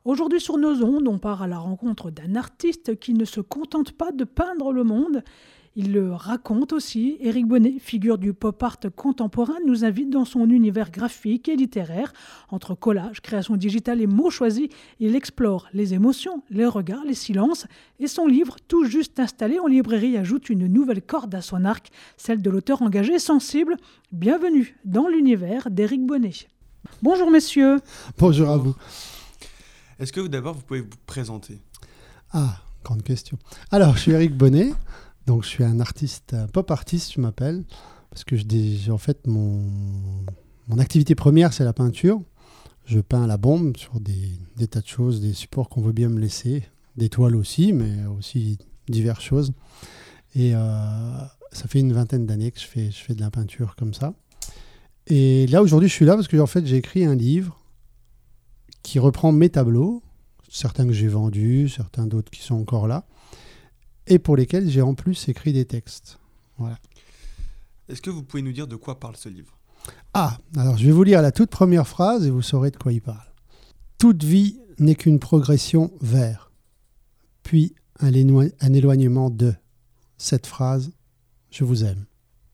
Aujourd'hui sur nos ondes, on part à la rencontre d'un artiste qui ne se contente pas de peindre le monde, il le raconte aussi. Éric Bonnet, figure du pop art contemporain, nous invite dans son univers graphique et littéraire. Entre collage, création digitale et mots choisis, il explore les émotions, les regards, les silences. Et son livre, tout juste installé en librairie, ajoute une nouvelle corde à son arc, celle de l'auteur engagé et sensible. Bienvenue dans l'univers d'Éric Bonnet. Bonjour messieurs. Bonjour à vous. Est-ce que d'abord vous pouvez vous présenter ? Ah, grande question. Alors, je suis Éric Bonnet. Donc, je suis un artiste, un pop artiste, je m'appelle, parce que en fait, mon activité première, c'est la peinture. Je peins à la bombe sur des tas de choses, des supports qu'on veut bien me laisser, des toiles aussi, mais aussi diverses choses. Et ça fait une vingtaine d'années que je fais de la peinture comme ça. Et là, aujourd'hui, je suis là parce que en fait, j'ai écrit un livre qui reprend mes tableaux, certains que j'ai vendus, certains d'autres qui sont encore là, et pour lesquels j'ai en plus écrit des textes. Voilà. Est-ce que vous pouvez nous dire de quoi parle ce livre ? Ah, alors je vais vous lire la toute première phrase et vous saurez de quoi il parle. Toute vie n'est qu'une progression vers, puis un éloignement de. Cette phrase, je vous aime.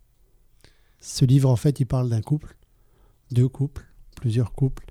Ce livre, en fait, il parle d'un couple, deux couples, plusieurs couples,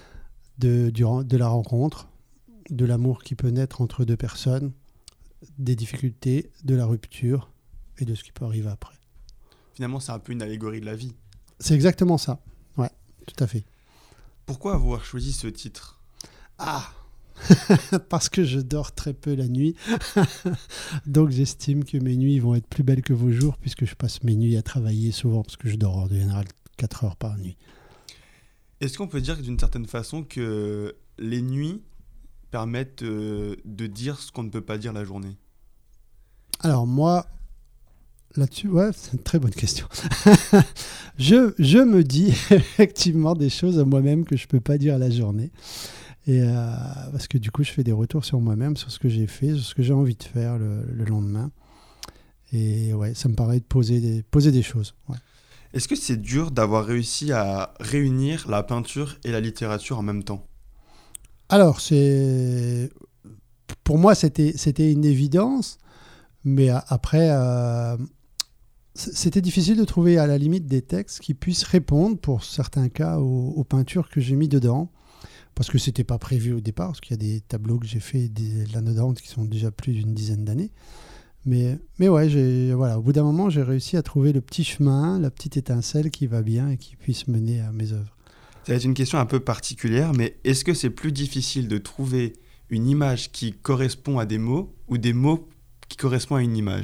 de la rencontre, de l'amour qui peut naître entre deux personnes, des difficultés, de la rupture et de ce qui peut arriver après. Finalement, c'est un peu une allégorie de la vie. C'est exactement ça. Ouais, tout à fait. Pourquoi avoir choisi ce titre ? Ah, parce que je dors très peu la nuit. Donc, j'estime que mes nuits vont être plus belles que vos jours puisque je passe mes nuits à travailler souvent parce que je dors en général 4 heures par nuit. Est-ce qu'on peut dire d'une certaine façon que les nuits permettent de dire ce qu'on ne peut pas dire la journée ? Alors moi, là-dessus, ouais, c'est une très bonne question. je me dis effectivement des choses à moi-même que je ne peux pas dire à la journée. Et parce que du coup, je fais des retours sur moi-même, sur ce que j'ai fait, sur ce que j'ai envie de faire le lendemain. Et ouais, ça me paraît de poser des choses. Ouais. Est-ce que c'est dur d'avoir réussi à réunir la peinture et la littérature en même temps ? Alors, pour moi, c'était une évidence, mais après, c'était difficile de trouver à la limite des textes qui puissent répondre, pour certains cas, aux peintures que j'ai mis dedans, parce que c'était pas prévu au départ, parce qu'il y a des tableaux que j'ai fait là-dedans qui sont déjà plus d'une dizaine d'années. Mais ouais, voilà, au bout d'un moment, j'ai réussi à trouver le petit chemin, la petite étincelle qui va bien et qui puisse mener à mes œuvres. Ça va être une question un peu particulière, mais est-ce que c'est plus difficile de trouver une image qui correspond à des mots ou des mots qui correspondent à une image ?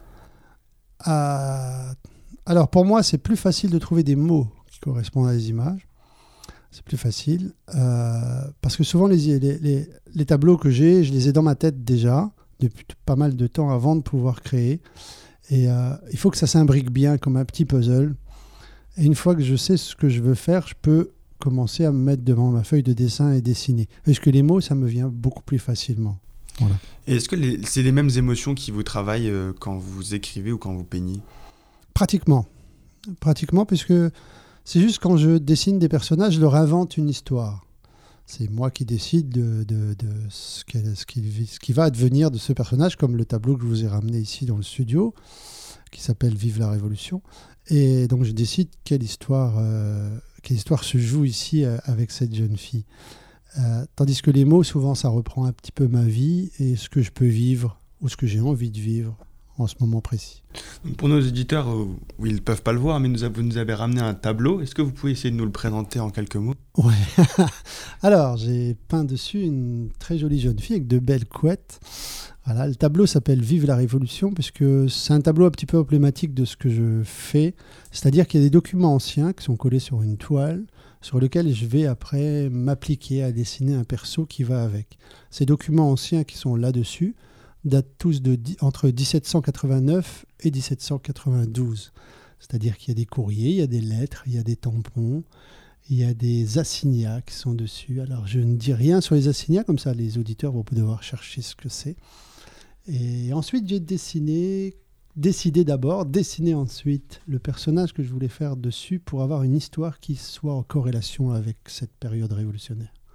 Alors pour moi, c'est plus facile de trouver des mots qui correspondent à des images. C'est plus facile parce que souvent les tableaux que j'ai, je les ai dans ma tête déjà depuis pas mal de temps avant de pouvoir créer. Et il faut que ça s'imbrique bien comme un petit puzzle. Et une fois que je sais ce que je veux faire, je peux commencer à me mettre devant ma feuille de dessin et dessiner. Parce que les mots, ça me vient beaucoup plus facilement. Voilà. Et est-ce que c'est les mêmes émotions qui vous travaillent quand vous écrivez ou quand vous peignez ? Pratiquement, puisque c'est juste quand je dessine des personnages, je leur invente une histoire. C'est moi qui décide de ce qui va advenir de ce personnage, comme le tableau que je vous ai ramené ici dans le studio, qui s'appelle « Vive la Révolution ». Et donc je décide quelle histoire se joue ici avec cette jeune fille. Tandis que les mots, souvent, ça reprend un petit peu ma vie et ce que je peux vivre ou ce que j'ai envie de vivre en ce moment précis. Pour nos auditeurs, ils ne peuvent pas le voir, mais vous nous avez ramené un tableau. Est-ce que vous pouvez essayer de nous le présenter en quelques mots ? Ouais. Alors, j'ai peint dessus une très jolie jeune fille avec de belles couettes. Voilà, le tableau s'appelle « Vive la Révolution » puisque c'est un tableau un petit peu emblématique de ce que je fais. C'est-à-dire qu'il y a des documents anciens qui sont collés sur une toile sur lesquels je vais après m'appliquer à dessiner un perso qui va avec. Ces documents anciens qui sont là-dessus datent tous entre 1789 et 1792. C'est-à-dire qu'il y a des courriers, il y a des lettres, il y a des tampons, il y a des assignats qui sont dessus. Alors, je ne dis rien sur les assignats, comme ça les auditeurs vont devoir chercher ce que c'est. Et ensuite, j'ai décidé d'abord, dessiner ensuite le personnage que je voulais faire dessus pour avoir une histoire qui soit en corrélation avec cette période révolutionnaire.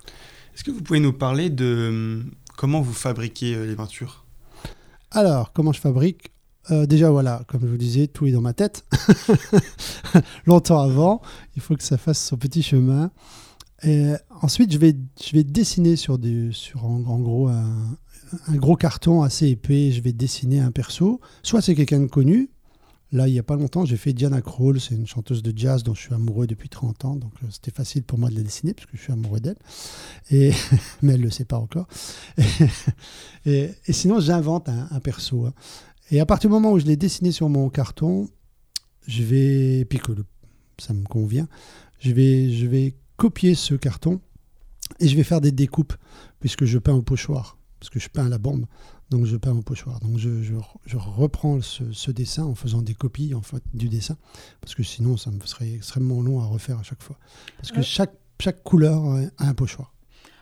Est-ce que vous pouvez nous parler de comment vous fabriquez les peintures ? Alors, comment je fabrique ? Déjà, voilà, comme je vous disais, tout est dans ma tête. Longtemps avant, il faut que ça fasse son petit chemin. Et ensuite, je vais dessiner sur en gros un gros carton assez épais. Je vais dessiner un perso. Soit c'est quelqu'un de connu. Là, il n'y a pas longtemps, j'ai fait Diana Krall. C'est une chanteuse de jazz dont je suis amoureux depuis 30 ans. Donc, c'était facile pour moi de la dessiner parce que je suis amoureux d'elle. Mais elle ne le sait pas encore. Et sinon, j'invente un perso. Hein. Et à partir du moment où je l'ai dessiné sur mon carton, puis que ça me convient, je vais copier ce carton et je vais faire des découpes puisque je peins au pochoir, parce que je peins à la bombe, donc je peins au pochoir. Donc je reprends ce dessin en faisant des copies en fait, du dessin, parce que sinon ça me serait extrêmement long à refaire à chaque fois. Parce que chaque couleur a un pochoir.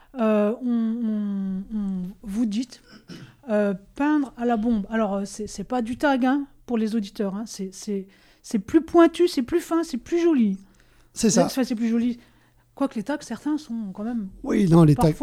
Vous dites peindre à la bombe. Alors, c'est pas du tag hein, pour les auditeurs. Hein. C'est plus pointu, c'est plus fin, c'est plus joli. C'est ça. C'est plus joli. Quoique les tags, certains sont quand même... Oui, non, les tags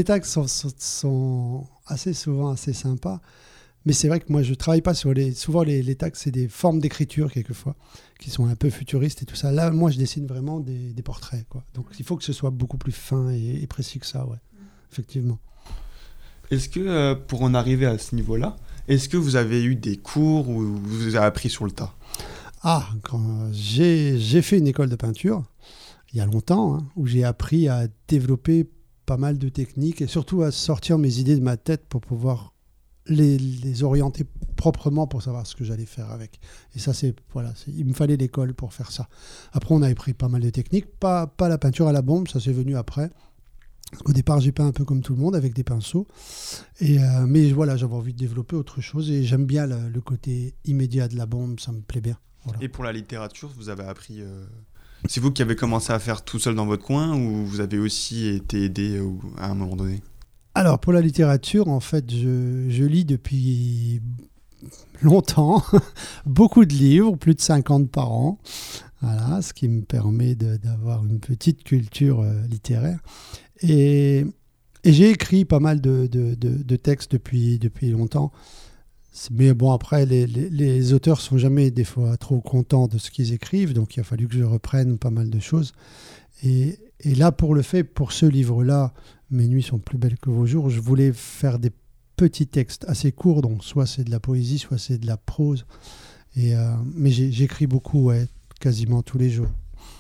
sont assez souvent assez sympas. Mais c'est vrai que moi, je ne travaille pas sur souvent, les tags, c'est des formes d'écriture, quelquefois, qui sont un peu futuristes et tout ça. Là, moi, je dessine vraiment des portraits, quoi. Donc, il faut que ce soit beaucoup plus fin et précis que ça, ouais. Effectivement. Est-ce que, pour en arriver à ce niveau-là, est-ce que vous avez eu des cours où vous avez appris sur le tas ? Ah, j'ai fait une école de peinture, il y a longtemps, hein, où j'ai appris à développer pas mal de techniques et surtout à sortir mes idées de ma tête pour pouvoir les orienter proprement pour savoir ce que j'allais faire avec. Et ça, il me fallait l'école pour faire ça. Après, on a appris pas mal de techniques, pas la peinture à la bombe, ça c'est venu après. Au départ, j'ai peint un peu comme tout le monde avec des pinceaux. Mais voilà, j'avais envie de développer autre chose et j'aime bien le côté immédiat de la bombe, ça me plaît bien. Voilà. Et pour la littérature, vous avez appris... C'est vous qui avez commencé à faire tout seul dans votre coin ou vous avez aussi été aidé à un moment donné ? Alors, pour la littérature, en fait, je lis depuis longtemps, beaucoup de livres, plus de 50 par an. Voilà, ce qui me permet d'avoir une petite culture littéraire. Et j'ai écrit pas mal de textes depuis longtemps. Mais bon, après, les auteurs sont jamais des fois trop contents de ce qu'ils écrivent, donc il a fallu que je reprenne pas mal de choses. Et là, pour ce livre-là, Mes nuits sont plus belles que vos jours, je voulais faire des petits textes assez courts, donc soit c'est de la poésie, soit c'est de la prose. Mais j'écris beaucoup, quasiment tous les jours.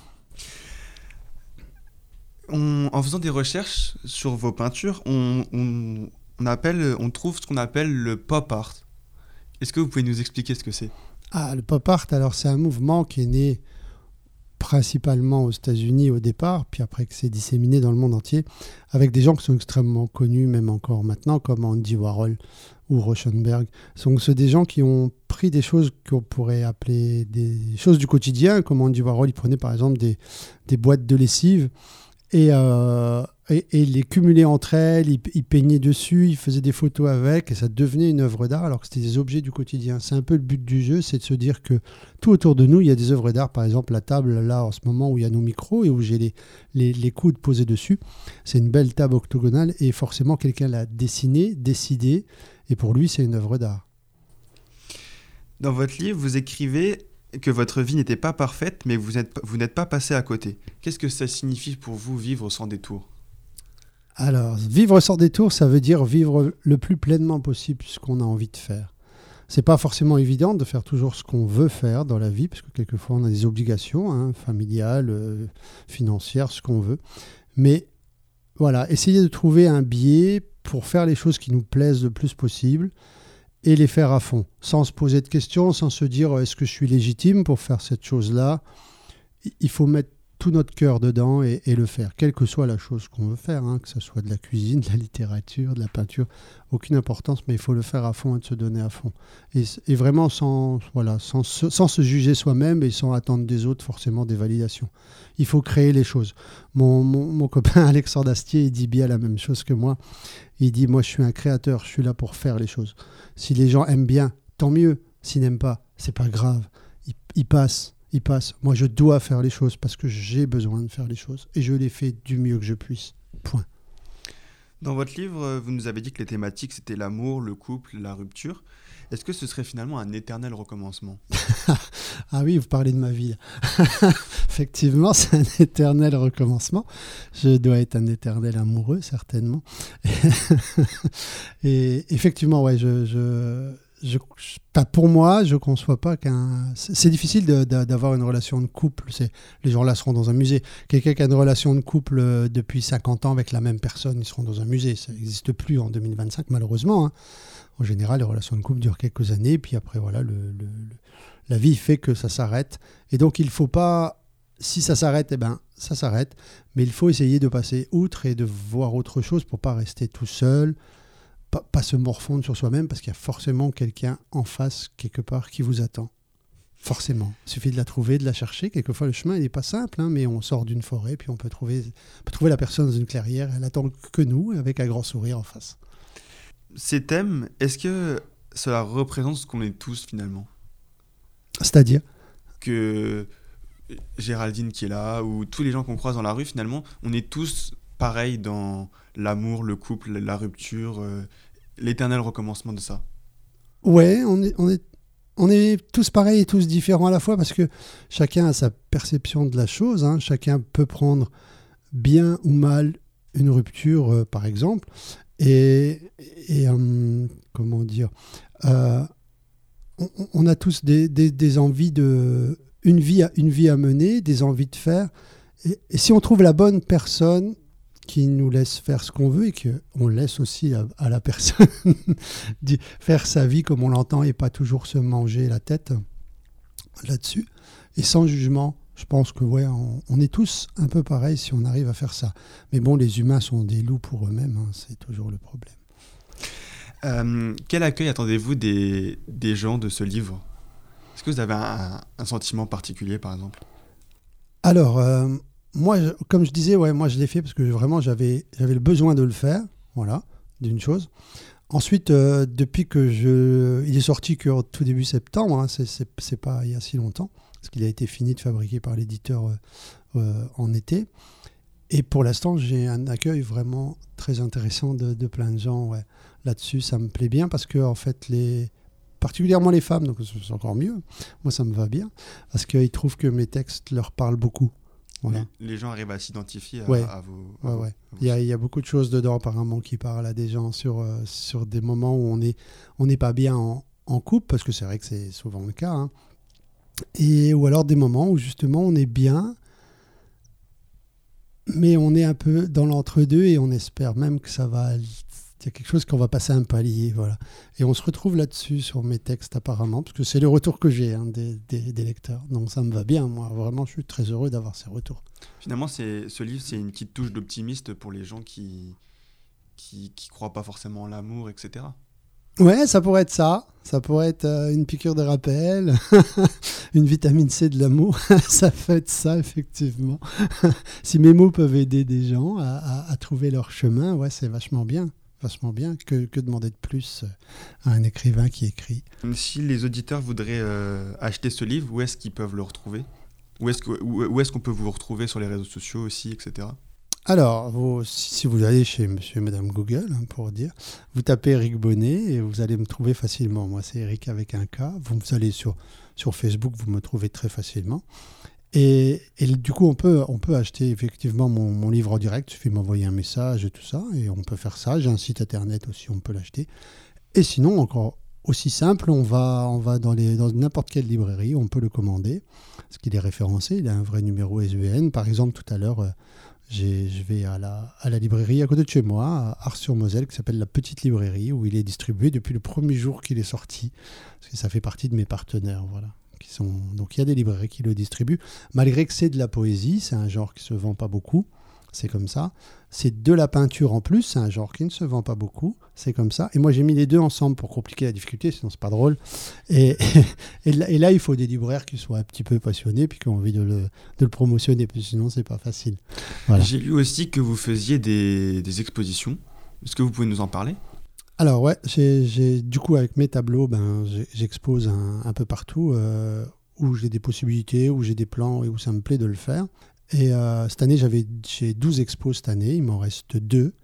En faisant des recherches sur vos peintures, on trouve ce qu'on appelle le pop art. Est-ce que vous pouvez nous expliquer ce que c'est ? Ah, le pop art, alors c'est un mouvement qui est né principalement aux États-Unis au départ, puis après que c'est disséminé dans le monde entier, avec des gens qui sont extrêmement connus, même encore maintenant, comme Andy Warhol ou Rauschenberg. Donc, c'est des gens qui ont pris des choses qu'on pourrait appeler des choses du quotidien, comme Andy Warhol, il prenait par exemple des boîtes de lessive et les cumulait entre elles, il peignait dessus, il faisait des photos avec, et ça devenait une œuvre d'art alors que c'était des objets du quotidien. C'est un peu le but du jeu, c'est de se dire que tout autour de nous, il y a des œuvres d'art. Par exemple, la table là en ce moment où il y a nos micros et où j'ai les coudes posés dessus, c'est une belle table octogonale et forcément quelqu'un l'a dessinée, décidé, et pour lui c'est une œuvre d'art. Dans votre livre, vous écrivez que votre vie n'était pas parfaite, mais vous n'êtes pas passé à côté. Qu'est-ce que ça signifie pour vous, vivre sans détour ? Alors, vivre sans détour, ça veut dire vivre le plus pleinement possible ce qu'on a envie de faire. C'est pas forcément évident de faire toujours ce qu'on veut faire dans la vie, parce que quelquefois on a des obligations, familiales, financières, ce qu'on veut. Mais voilà, essayer de trouver un biais pour faire les choses qui nous plaisent le plus possible et les faire à fond, sans se poser de questions, sans se dire est-ce que je suis légitime pour faire cette chose-là. Il faut mettre tout notre cœur dedans et le faire, quelle que soit la chose qu'on veut faire, que ce soit de la cuisine, de la littérature, de la peinture, aucune importance, mais il faut le faire à fond et de se donner à fond. Et vraiment sans se juger soi-même et sans attendre des autres forcément des validations. Il faut créer les choses. Mon copain Alexandre Astier, il dit bien la même chose que moi. Il dit, moi je suis un créateur, je suis là pour faire les choses. Si les gens aiment bien, tant mieux. S'ils n'aiment pas, c'est pas grave. Ils passent. Moi, je dois faire les choses parce que j'ai besoin de faire les choses. Et je les fais du mieux que je puisse. Point. Dans votre livre, vous nous avez dit que les thématiques, c'était l'amour, le couple, la rupture. Est-ce que ce serait finalement un éternel recommencement ? Ah oui, vous parlez de ma vie. Effectivement, c'est un éternel recommencement. Je dois être un éternel amoureux, certainement. Et effectivement, ouais, pour moi, je ne conçois pas qu'un... C'est difficile d'avoir une relation de couple. Les gens là seront dans un musée. Quelqu'un qui a une relation de couple depuis 50 ans avec la même personne, ils seront dans un musée. Ça n'existe plus en 2025, malheureusement. Hein. En général, les relations de couple durent quelques années, puis après, voilà, la vie fait que ça s'arrête. Et donc, il ne faut pas... Si ça s'arrête, eh ben, ça s'arrête. Mais il faut essayer de passer outre et de voir autre chose pour ne pas rester tout seul, pas se morfondre sur soi-même, parce qu'il y a forcément quelqu'un en face, quelque part, qui vous attend. Forcément. Il suffit de la trouver, de la chercher. Quelquefois, le chemin n'est pas simple, hein, mais on sort d'une forêt, puis on peut trouver la personne dans une clairière. Elle attend que nous, avec un grand sourire en face. Ces thèmes, est-ce que cela représente ce qu'on est tous finalement ? C'est-à-dire ? Que Géraldine qui est là, ou tous les gens qu'on croise dans la rue, finalement, on est tous pareils dans l'amour, le couple, la rupture, l'éternel recommencement de ça. Ouais, on est tous pareils et tous différents à la fois, parce que chacun a sa perception de la chose. Hein. Chacun peut prendre bien ou mal une rupture, par exemple. Et comment dire, on a tous des envies une vie à mener, des envies de faire. Et si on trouve la bonne personne qui nous laisse faire ce qu'on veut et qu'on laisse aussi à la personne faire sa vie comme on l'entend et pas toujours se manger la tête là-dessus, et sans jugement. Je pense que ouais, on est tous un peu pareils si on arrive à faire ça. Mais bon, les humains sont des loups pour eux-mêmes, hein, c'est toujours le problème. Quel accueil attendez-vous des gens de ce livre ? Est-ce que vous avez un sentiment particulier, par exemple ? Alors, moi, comme je disais, ouais, moi je l'ai fait parce que vraiment j'avais le besoin de le faire, voilà, d'une chose. Ensuite, depuis il est sorti qu'au tout début septembre, hein, c'est pas il y a si longtemps, parce qu'il a été fini de fabriquer par l'éditeur en été. Et pour l'instant, j'ai un accueil vraiment très intéressant de plein de gens. Ouais. Là-dessus, ça me plaît bien parce que, en fait, particulièrement les femmes, donc c'est encore mieux. Moi, ça me va bien parce qu'ils trouvent que mes textes leur parlent beaucoup. Voilà. Les gens arrivent à s'identifier à vos... Ouais. Il y a beaucoup de choses dedans, apparemment, qui parlent à des gens sur des moments où on n'est pas bien en couple, parce que c'est vrai que c'est souvent le cas. Hein. Ou alors des moments où, justement, on est bien, mais on est un peu dans l'entre-deux et on espère même que ça va... Il y a quelque chose qu'on va passer un palier, voilà. Et on se retrouve là-dessus sur mes textes, apparemment, parce que c'est le retour que j'ai des lecteurs. Donc ça me va bien, moi. Vraiment, je suis très heureux d'avoir ces retours. Finalement, ce livre, c'est une petite touche d'optimiste pour les gens qui croient pas forcément en l'amour, etc. Ouais, ça pourrait être ça. Ça pourrait être une piqûre de rappel, une vitamine C de l'amour. Ça peut être ça, effectivement. Si mes mots peuvent aider des gens à trouver leur chemin, ouais, c'est vachement bien. Vachement bien. Que demander de plus à un écrivain qui écrit. Si les auditeurs voudraient acheter ce livre, où est-ce qu'ils peuvent le retrouver ? Où est-ce qu'on peut vous retrouver sur les réseaux sociaux aussi, etc. Alors, si vous allez chez monsieur et madame Google, hein, pour dire, vous tapez Eric Bonnet et vous allez me trouver facilement. Moi, c'est Eric avec un K. Vous allez sur Facebook, vous me trouvez très facilement. Et du coup, on peut acheter effectivement mon livre en direct. Il suffit de m'envoyer un message et tout ça. Et on peut faire ça. J'ai un site internet aussi, on peut l'acheter. Et sinon, encore aussi simple, on va dans n'importe quelle librairie, on peut le commander. Parce qu'il est référencé, il a un vrai numéro SVN. Par exemple, tout à l'heure... je vais à la librairie à côté de chez moi, à Ars-sur-Moselle, qui s'appelle La Petite Librairie, où il est distribué depuis le premier jour qu'il est sorti, parce que ça fait partie de mes partenaires, voilà. Donc il y a des librairies qui le distribuent, malgré que c'est de la poésie, c'est un genre qui ne se vend pas beaucoup, c'est comme ça. C'est de la peinture en plus, c'est un genre qui ne se vend pas beaucoup, c'est comme ça. Et moi j'ai mis les deux ensemble pour compliquer la difficulté, sinon c'est pas drôle. Et là il faut des libraires qui soient un petit peu passionnés, puis qui ont envie de le promotionner, puis sinon c'est pas facile. Voilà. J'ai lu aussi que vous faisiez des expositions. Est-ce que vous pouvez nous en parler ? Alors ouais, du coup avec mes tableaux, j'expose un peu partout où j'ai des possibilités, où j'ai des plans et où ça me plaît de le faire. Et cette année, j'ai 12 expos cette année, il m'en reste 2.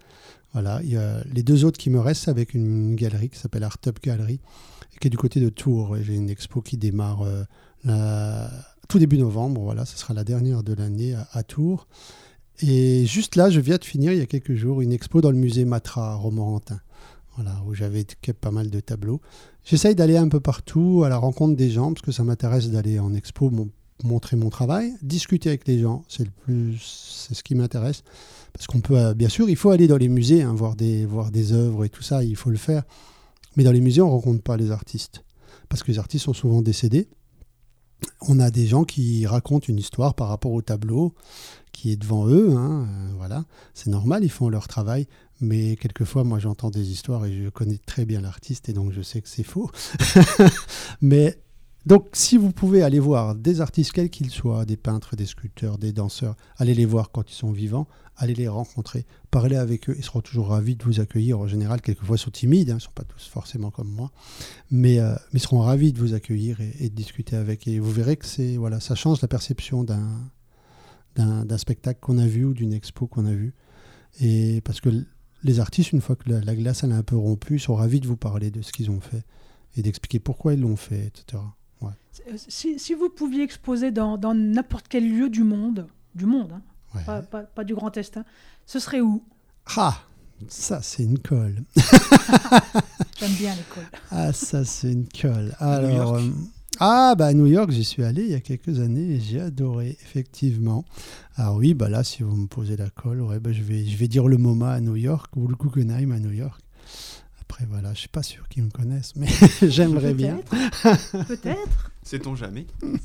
Voilà, il y a les 2 autres qui me restent avec une galerie qui s'appelle Art Up Gallery, qui est du côté de Tours. Et j'ai une expo qui démarre tout début novembre. Voilà, ce sera la dernière de l'année à Tours. Et juste là, je viens de finir il y a quelques jours une expo dans le musée Matra à Romorantin. Voilà, où j'avais pas mal de tableaux. J'essaye d'aller un peu partout à la rencontre des gens parce que ça m'intéresse d'aller en expo, montrer mon travail, discuter avec les gens, c'est ce qui m'intéresse. Parce qu'on peut, bien sûr, il faut aller dans les musées, hein, voir des œuvres et tout ça, il faut le faire. Mais dans les musées, on ne rencontre pas les artistes. Parce que les artistes sont souvent décédés. On a des gens qui racontent une histoire par rapport au tableau qui est devant eux. Hein, voilà, c'est normal, ils font leur travail. Mais quelquefois, moi, j'entends des histoires et je connais très bien l'artiste et donc je sais que c'est faux. Mais donc, si vous pouvez aller voir des artistes, quels qu'ils soient, des peintres, des sculpteurs, des danseurs, allez les voir quand ils sont vivants, allez les rencontrer, parlez avec eux, ils seront toujours ravis de vous accueillir. En général, quelquefois, ils sont timides, hein, ils ne sont pas tous forcément comme moi, mais ils seront ravis de vous accueillir et de discuter avec. Et vous verrez que ça change la perception d'un spectacle qu'on a vu ou d'une expo qu'on a vue. Et parce que les artistes, une fois que la glace elle est un peu rompue, sont ravis de vous parler de ce qu'ils ont fait et d'expliquer pourquoi ils l'ont fait, etc. Ouais. Si vous pouviez exposer dans n'importe quel lieu du monde, hein, Ouais. pas du Grand Est, hein, ce serait où? Ah, ça c'est une colle. J'aime bien les cols. Ah, ça c'est une colle. À New Alors, York à New York, j'y suis allé il y a quelques années et j'ai adoré, effectivement. Alors oui, là, si vous me posez la colle, ouais, je vais dire le MoMA à New York ou le Guggenheim à New York. Après, voilà, je ne suis pas sûr qu'ils me connaissent, mais j'aimerais bien. Peut-être. Sait-on jamais?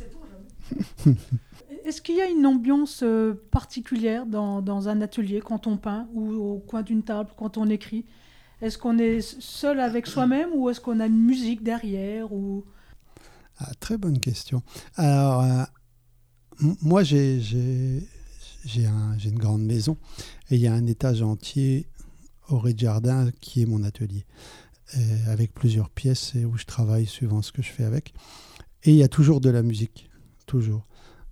Est-ce qu'il y a une ambiance particulière dans un atelier quand on peint ou au coin d'une table quand on écrit? Est-ce qu'on est seul avec soi-même ou est-ce qu'on a une musique derrière ou... Ah, très bonne question. Alors, moi, j'ai une grande maison et il y a un étage entier au rez-de-jardin qui est mon atelier, avec plusieurs pièces et où je travaille suivant ce que je fais avec. Et il y a toujours de la musique, toujours.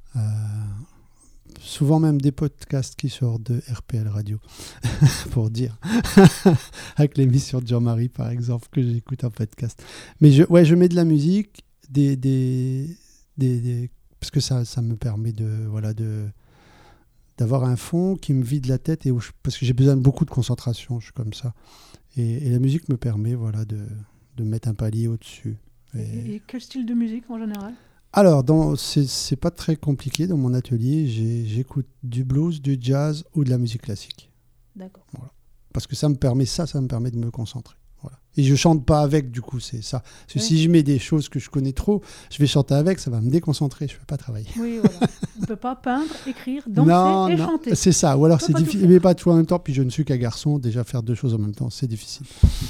Souvent même des podcasts qui sortent de RPL Radio, pour dire, avec l'émission de Jean-Marie par exemple, que j'écoute en podcast. Mais je mets de la musique, parce que ça me permet d'avoir un fond qui me vide la tête, parce que j'ai besoin de beaucoup de concentration, je suis comme ça. Et la musique me permet de mettre un palier au-dessus. Et quel style de musique en général? Alors, c'est pas très compliqué. Dans mon atelier, j'écoute du blues, du jazz ou de la musique classique. D'accord. Voilà. Parce que ça me permet de me concentrer. Voilà. Et je chante pas avec, du coup, c'est ça. Parce que si je mets des choses que je connais trop, je vais chanter avec, ça va me déconcentrer, je ne vais pas travailler. Oui, voilà. On ne peut pas peindre, écrire, danser et chanter. C'est ça. Ou alors c'est difficile, mais pas tout en même temps. Puis je ne suis qu'un garçon, déjà faire 2 choses en même temps, c'est difficile.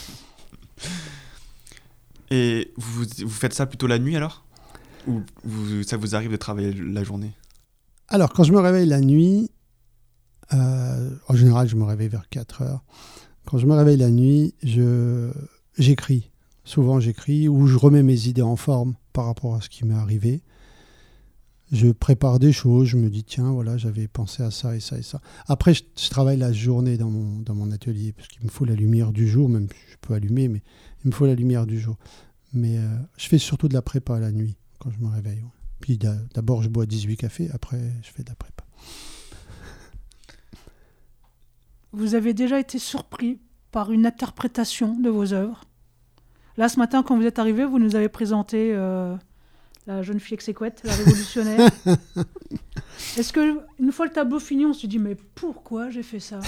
Et vous faites ça plutôt la nuit alors? Ou ça vous arrive de travailler la journée? Alors, quand je me réveille la nuit, en général, je me réveille vers 4 heures. Quand je me réveille la nuit, j'écris. Souvent, j'écris ou je remets mes idées en forme par rapport à ce qui m'est arrivé. Je prépare des choses, je me dis, tiens, voilà, j'avais pensé à ça et ça et ça. Après, je travaille la journée dans mon atelier, parce qu'il me faut la lumière du jour, même si je peux allumer, mais il me faut la lumière du jour. Mais je fais surtout de la prépa la nuit, quand je me réveille. Ouais. Puis d'abord, je bois 18 cafés, après, je fais de la prépa. Vous avez déjà été surpris par une interprétation de vos œuvres? Là, ce matin, quand vous êtes arrivé, vous nous avez présenté la jeune fille avec ses couettes, la révolutionnaire. Est-ce qu'une fois le tableau fini, on se dit, mais pourquoi j'ai fait ça?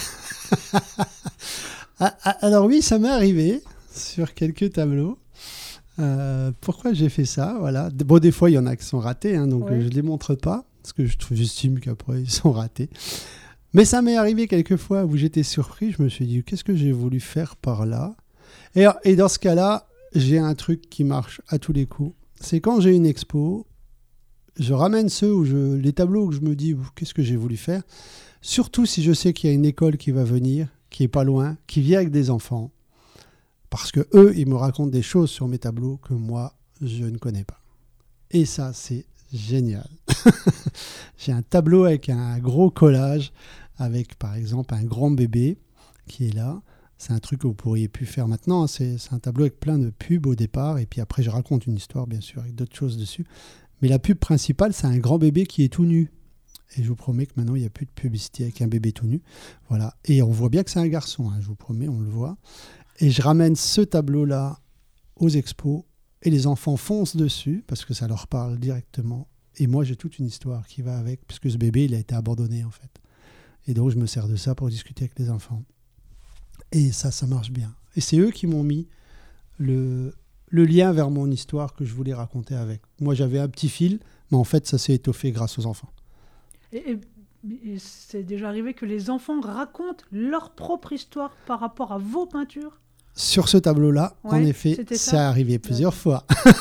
Alors oui, ça m'est arrivé sur quelques tableaux. Pourquoi j'ai fait ça? Voilà. Bon, des fois, il y en a qui sont ratés, hein, donc je ne les montre pas, parce que j'estime qu'après, ils sont ratés. Mais ça m'est arrivé quelques fois où j'étais surpris, je me suis dit, qu'est-ce que j'ai voulu faire par là? Et dans ce cas-là, j'ai un truc qui marche à tous les coups. C'est quand j'ai une expo, je ramène les tableaux où je me dis, qu'est-ce que j'ai voulu faire? Surtout si je sais qu'il y a une école qui va venir, qui est pas loin, qui vient avec des enfants. Parce que eux, ils me racontent des choses sur mes tableaux que moi, je ne connais pas. Et ça, c'est génial. J'ai un tableau avec un gros collage, avec par exemple un grand bébé qui est là, C'est un truc que vous pourriez plus faire maintenant. Hein. C'est un tableau avec plein de pubs au départ. Et puis après, je raconte une histoire, bien sûr, avec d'autres choses dessus. Mais la pub principale, c'est un grand bébé qui est tout nu. Et je vous promets que maintenant, il n'y a plus de publicité avec un bébé tout nu. Voilà. Et on voit bien que c'est un garçon. Hein. Je vous promets, on le voit. Et je ramène ce tableau-là aux expos. Et les enfants foncent dessus parce que ça leur parle directement. Et moi, j'ai toute une histoire qui va avec, puisque ce bébé, il a été abandonné, en fait. Et donc, je me sers de ça pour discuter avec les enfants. Et ça marche bien. Et c'est eux qui m'ont mis le lien vers mon histoire que je voulais raconter avec. Moi, j'avais un petit fil, mais en fait, ça s'est étoffé grâce aux enfants. Et c'est déjà arrivé que les enfants racontent leur propre histoire par rapport à vos peintures? Sur ce tableau-là, Ouais, en effet, ça est arrivé plusieurs fois.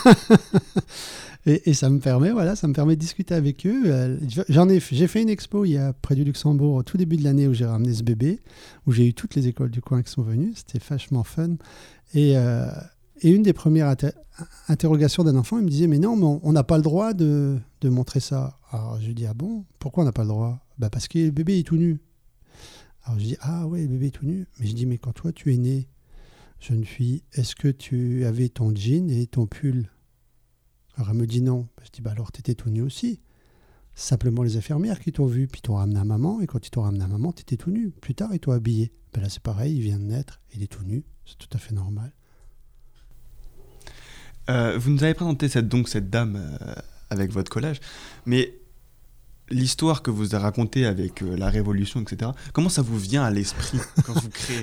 Et ça me permet de discuter avec eux. J'ai fait une expo près du Luxembourg au tout début de l'année où j'ai ramené ce bébé, où j'ai eu toutes les écoles du coin qui sont venues. C'était vachement fun. Et une des premières interrogations d'un enfant, il me disait « Mais non, mais on n'a pas le droit de montrer ça. » Alors je lui dis « Ah bon? Pourquoi on n'a pas le droit ?» Parce que le bébé est tout nu. Alors je dis « Ah ouais, le bébé est tout nu. » Mais je dis « Mais quand toi tu es née, jeune fille, est-ce que tu avais ton jean et ton pull ?» Alors elle me dit non. Je dis alors t'étais tout nu aussi. Simplement les infirmières qui t'ont vu, puis t'ont ramené à maman, et quand ils t'ont ramené à maman, t'étais tout nu. Plus tard, ils t'ont habillé. Là c'est pareil, il vient de naître, il est tout nu, c'est tout à fait normal. Vous nous avez présenté cette dame avec votre collage, mais l'histoire que vous avez racontée avec la Révolution, etc., comment ça vous vient à l'esprit quand vous créez?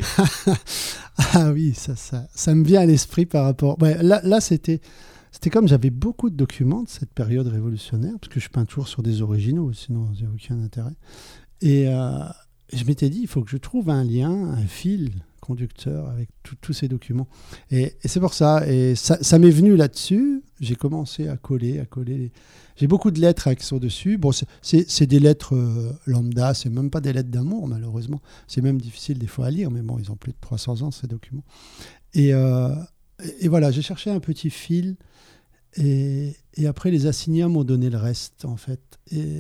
Ah oui, ça me vient à l'esprit par rapport... Ouais, là c'était comme j'avais beaucoup de documents de cette période révolutionnaire, parce que je peins toujours sur des originaux, sinon il n'y a aucun intérêt. Et je m'étais dit, il faut que je trouve un lien, un fil conducteur avec tous ces documents. Et c'est pour ça. Et ça m'est venu là-dessus. J'ai commencé à coller. J'ai beaucoup de lettres qui sont dessus. Bon, c'est des lettres lambda, c'est même pas des lettres d'amour, malheureusement. C'est même difficile des fois à lire, mais bon, ils ont plus de 300 ans, ces documents. Et voilà, j'ai cherché un petit fil. Et après, les assignats m'ont donné le reste, en fait.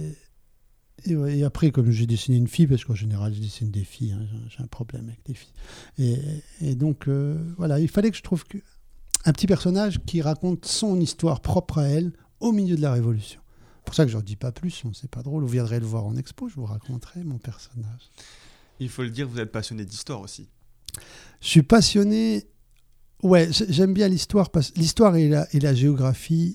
Et après, comme j'ai dessiné une fille, parce qu'en général, je dessine des filles, hein, j'ai un problème avec les filles. Et donc, voilà, il fallait que je trouve un petit personnage qui raconte son histoire propre à elle au milieu de la Révolution. C'est pour ça que je n'en dis pas plus, c'est pas drôle. Vous viendrez le voir en expo, je vous raconterai mon personnage. Il faut le dire, vous êtes passionné d'histoire aussi. Je suis passionné... Ouais, j'aime bien l'histoire, parce que l'histoire et la géographie,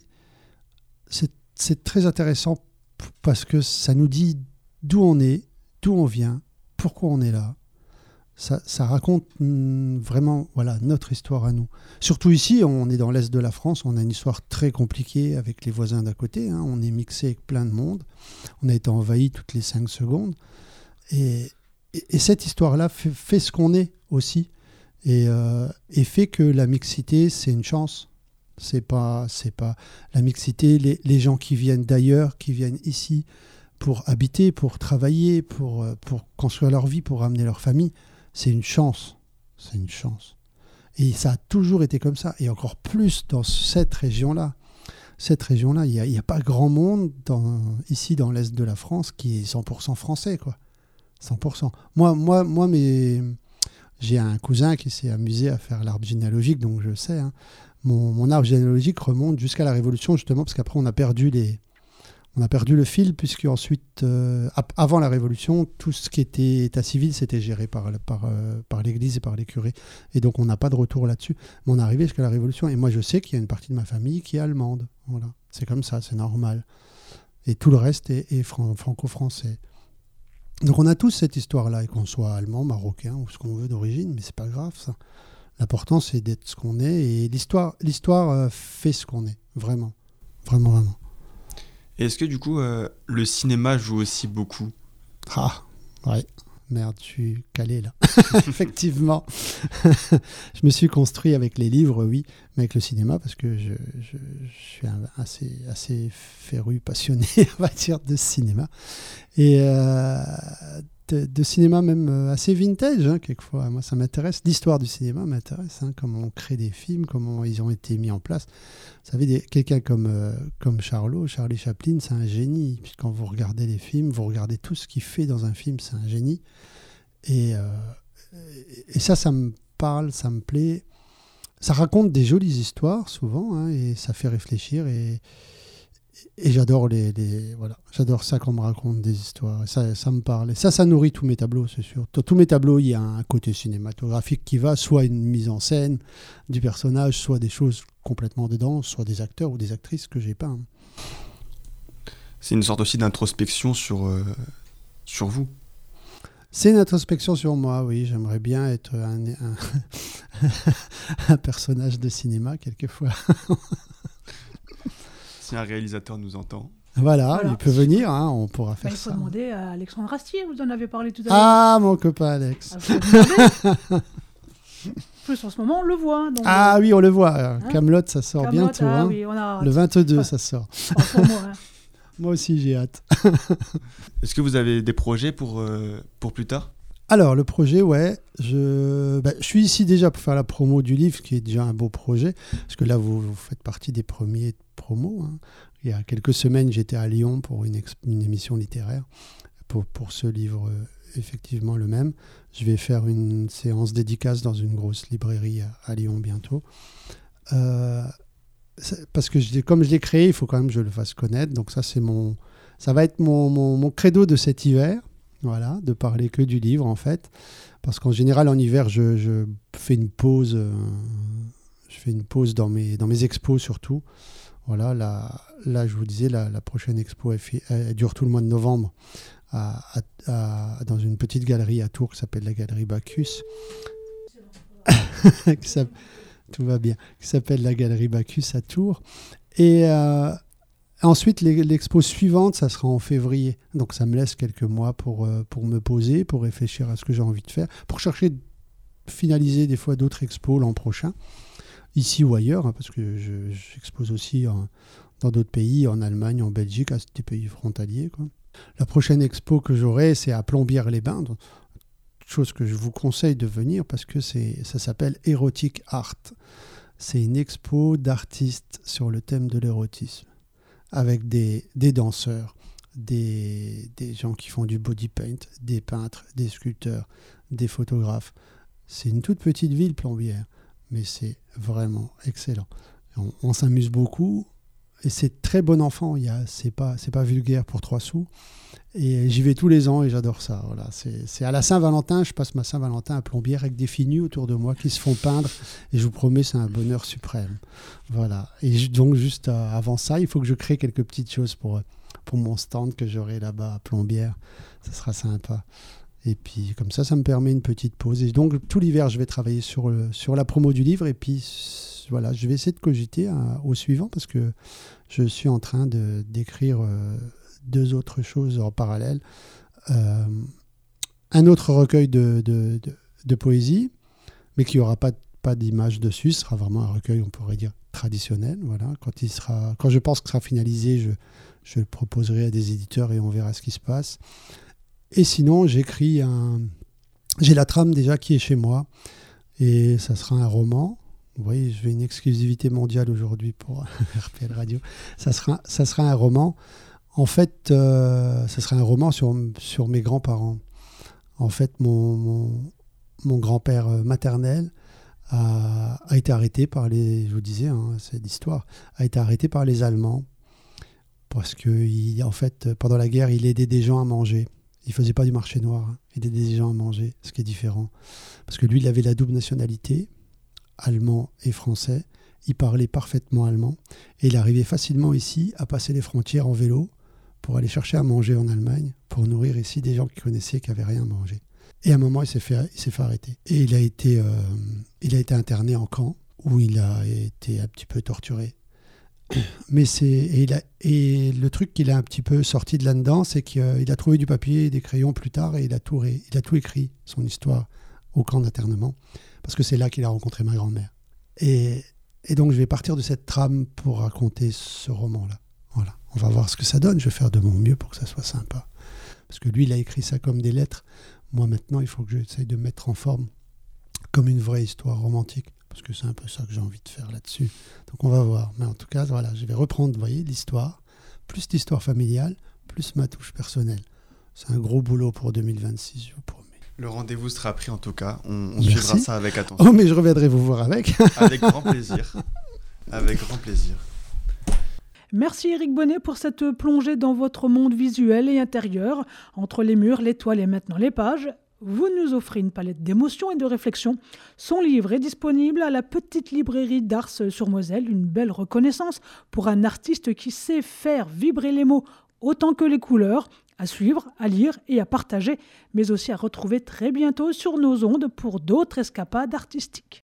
c'est très intéressant parce que ça nous dit d'où on est, d'où on vient, pourquoi on est là. Ça raconte vraiment notre histoire à nous. Surtout ici, on est dans l'est de la France, on a une histoire très compliquée avec les voisins d'à côté, hein, on est mixé avec plein de monde, on a été envahi toutes les 5 secondes. Et cette histoire-là fait ce qu'on est aussi. Et fait que la mixité, c'est une chance. C'est pas la mixité, les gens qui viennent d'ailleurs, qui viennent ici pour habiter, pour travailler, pour construire leur vie, pour ramener leur famille, c'est une chance. C'est une chance. Et ça a toujours été comme ça. Et encore plus dans cette région-là. Cette région-là, il n'y a pas grand monde ici dans l'est de la France qui est 100% français, quoi. 100%. Moi, j'ai un cousin qui s'est amusé à faire l'arbre généalogique, donc je sais. Hein, mon arbre généalogique remonte jusqu'à la Révolution, justement, parce qu'après, on a perdu le fil, puisque ensuite, avant la Révolution, tout ce qui était état civil, c'était géré par l'Église et par les curés. Et donc, on n'a pas de retour là-dessus. Mais on est arrivé jusqu'à la Révolution. Et moi, je sais qu'il y a une partie de ma famille qui est allemande. Voilà. C'est comme ça, c'est normal. Et tout le reste est franco-français. Donc on a tous cette histoire-là, et qu'on soit allemand, marocain ou ce qu'on veut d'origine, mais c'est pas grave ça. L'important c'est d'être ce qu'on est, et l'histoire fait ce qu'on est, vraiment. Vraiment, vraiment. Et est-ce que du coup, le cinéma joue aussi beaucoup? Ah, ouais. Merde, je suis calé là. Effectivement. Je me suis construit avec les livres, oui, mais avec le cinéma, parce que je suis assez féru, passionné, on va dire, de cinéma. Et de cinéma même assez vintage, hein, quelquefois. Moi, ça m'intéresse. L'histoire du cinéma m'intéresse, hein, comment on crée des films, comment ils ont été mis en place. Vous savez, quelqu'un comme Charlie Chaplin, c'est un génie. Puis quand vous regardez les films, vous regardez tout ce qu'il fait dans un film, c'est un génie. Et ça me parle, ça me plaît. Ça raconte des jolies histoires souvent, hein, et ça fait réfléchir. Et j'adore voilà, j'adore ça qu'on me raconte des histoires. Et ça me parle. Et ça nourrit tous mes tableaux, c'est sûr. Tous mes tableaux, il y a un côté cinématographique qui va, soit une mise en scène du personnage, soit des choses complètement dedans, soit des acteurs ou des actrices que j'ai peints. C'est une sorte aussi d'introspection sur vous. C'est une introspection sur moi, oui. J'aimerais bien être un personnage de cinéma, quelquefois. Si un réalisateur nous entend. Voilà, il peut venir, hein, on pourra faire il faut ça. demander à Alexandre Astier, vous en avez parlé tout à l'heure. Ah, mon copain Alex. En plus, en ce moment, on le voit. Donc, oui, on le voit. Camelot, ça sort bientôt. Oui, on a hâte. Le 22, ça sort. Pour moi, hein. Moi aussi, j'ai hâte. Est-ce que vous avez des projets pour plus tard ? Alors, le projet, ouais. Je suis ici déjà pour faire la promo du livre, qui est déjà un beau projet. Parce que là, vous faites partie des premiers promos. Hein. Il y a quelques semaines, j'étais à Lyon pour une émission littéraire. Pour ce livre, effectivement, le même. Je vais faire une séance dédicace dans une grosse librairie à Lyon bientôt. Parce que comme je l'ai créé, il faut quand même que je le fasse connaître. Donc ça va être mon credo de cet hiver. Voilà, de parler que du livre en fait, parce qu'en général en hiver je fais une pause, dans mes expos surtout. Voilà, là je vous disais la prochaine expo elle dure tout le mois de novembre dans une petite galerie à Tours qui s'appelle la galerie Bacchus. Tout va bien, qui s'appelle la galerie Bacchus à Tours. Et ensuite, l'expo suivante, ça sera en février. Donc, ça me laisse quelques mois pour me poser, pour réfléchir à ce que j'ai envie de faire, pour chercher de finaliser des fois d'autres expos l'an prochain, ici ou ailleurs, hein, parce que j'expose aussi dans d'autres pays, en Allemagne, en Belgique, à des pays frontaliers, quoi. La prochaine expo que j'aurai, c'est à Plombières-les-Bains, chose que je vous conseille de venir parce que ça s'appelle Erotic Art. C'est une expo d'artistes sur le thème de l'érotisme, avec des danseurs, des gens qui font du body paint, des peintres, des sculpteurs, des photographes. C'est une toute petite ville, Plombières, mais c'est vraiment excellent. On s'amuse beaucoup et c'est très bon enfant. C'est pas vulgaire pour 3 sous. Et j'y vais tous les ans et j'adore ça. Voilà, c'est à la Saint-Valentin, je passe ma Saint-Valentin à Plombières avec des filles nues autour de moi qui se font peindre. Et je vous promets, c'est un bonheur suprême. Voilà. Et donc, juste avant ça, il faut que je crée quelques petites choses pour mon stand que j'aurai là-bas à Plombières. Ça sera sympa. Et puis, comme ça me permet une petite pause. Et donc, tout l'hiver, je vais travailler sur la promo du livre. Et puis, voilà, je vais essayer de cogiter au suivant parce que je suis en train d'écrire 2 autres choses en parallèle. Un autre recueil de poésie, mais qui n'aura pas d'image dessus. Ce sera vraiment un recueil, on pourrait dire, traditionnel. Voilà. Quand je pense que ce sera finalisé, je le proposerai à des éditeurs et on verra ce qui se passe. Et sinon, j'ai la trame déjà qui est chez moi. Et ça sera un roman. Vous voyez, je fais une exclusivité mondiale aujourd'hui pour RPL Radio. Ça sera un roman. En fait, ce sera un roman sur mes grands-parents. En fait, mon grand-père maternel a été arrêté par je vous disais, hein, c'est l'histoire, a été arrêté par les Allemands parce que, en fait, pendant la guerre, il aidait des gens à manger. Il ne faisait pas du marché noir, hein. Il aidait des gens à manger, ce qui est différent. Parce que lui, il avait la double nationalité, allemand et français. Il parlait parfaitement allemand et il arrivait facilement ici à passer les frontières en vélo pour aller chercher à manger en Allemagne, pour nourrir ici des gens qu'il connaissait qui n'avaient rien à manger. Et à un moment, il s'est fait arrêter. Et il a été interné en camp, où il a été un petit peu torturé. Mais le truc qu'il a un petit peu sorti de là-dedans, c'est qu'il a trouvé du papier et des crayons plus tard, et il a tout écrit, son histoire, au camp d'internement, parce que c'est là qu'il a rencontré ma grand-mère. Et donc, je vais partir de cette trame pour raconter ce roman-là. Voilà. On va voir ce que ça donne. Je vais faire de mon mieux pour que ça soit sympa. Parce que lui, il a écrit ça comme des lettres. Moi, maintenant, il faut que j'essaye de mettre en forme comme une vraie histoire romantique. Parce que c'est un peu ça que j'ai envie de faire là-dessus. Donc, on va voir. Mais en tout cas, voilà, je vais reprendre, vous voyez, l'histoire, plus l'histoire familiale, plus ma touche personnelle. C'est un gros boulot pour 2026, je vous promets. Le rendez-vous sera pris en tout cas. On Merci. suivra ça avec attention. Oh, mais je reviendrai vous voir avec. Avec grand plaisir. Avec grand plaisir. Merci Éric Bonnet pour cette plongée dans votre monde visuel et intérieur, entre les murs, les toiles et maintenant les pages. Vous nous offrez une palette d'émotions et de réflexions. Son livre est disponible à la petite librairie d'Ars-sur-Moselle, une belle reconnaissance pour un artiste qui sait faire vibrer les mots autant que les couleurs, à suivre, à lire et à partager, mais aussi à retrouver très bientôt sur nos ondes pour d'autres escapades artistiques.